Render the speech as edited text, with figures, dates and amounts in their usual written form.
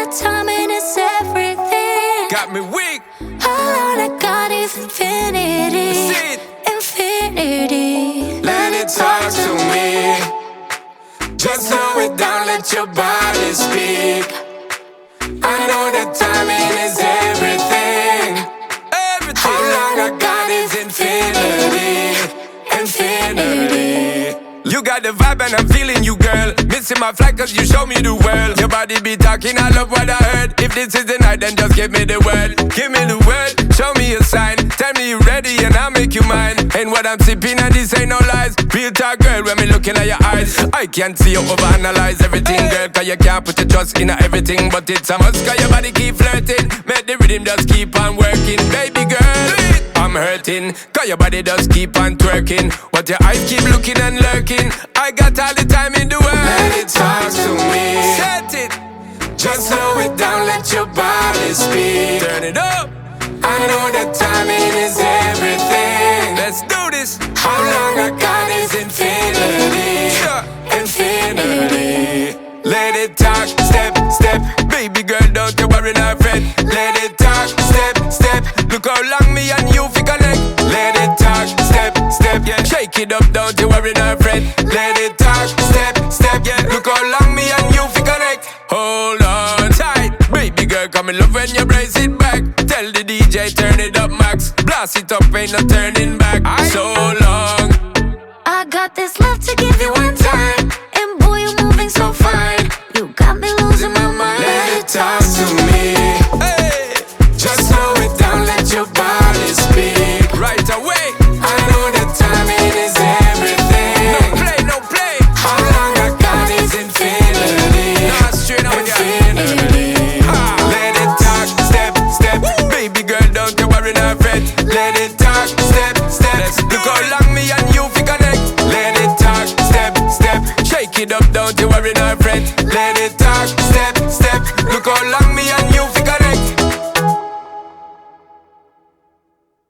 timing is everything. Got me weak. All I got is infinity. See it. Infinity. Let it talk to me. Just slow it down, let your body speak. I know that timing is everything. Everything. All long I got is infinity. Infinity. You got the vibe and I'm feeling you, girl. Missing my flight cause you show me the world. Your body be talking, I love what I heard. If this is the night, then just give me the word. Give me the word, show me a sign. Tell me you ready and I'll make you mine. And what I'm sipping and this ain't no lies. Real talk, girl, when me looking at your eyes. I can't see you overanalyze everything, girl. Cause you can't put your trust in everything. But it's a must cause your body keep flirting. Make the rhythm just keep on working. Baby girl, I'm hurting. Cause your body just keep on twerking. But your eyes keep looking and lurking. I got all the time in the world. Let it talk to me. Set it. Just slow it down, let your body speak. Turn it up. I know that timing is everything. Let's do this. How long I got is infinity. Infinity. Let it talk, step, step. Baby girl, don't you worry, not fret. Let it talk, step, step. Look how long me and you fi connect. Let it talk, step, step. Yeah, shake it up, don't you worry, not fret. Let it talk, step, step. Yeah, look how long me and you fi connect. Hold on tight, baby girl, come in love when you brace it back. Tell the DJ turn it up max. Blast it up, ain't no turning back. So long. I got this love to give you one time. And boy, you're moving so fine. You got me losing my mind. Let it talk to me. Hey. Just slow it down, let your body speak. Right away. I know that timing is everything. No play, no play. How long I got is infinity. Nah, straight on infinity. Let it talk, step, step. Woo. Baby girl, don't you worry, not fret. Let it talk, step, step. Look how long me and you fi connect. Let it talk, step, step. Shake it up, don't you worry, not fret. Let it talk, step, step. Look how long me and you fi connect.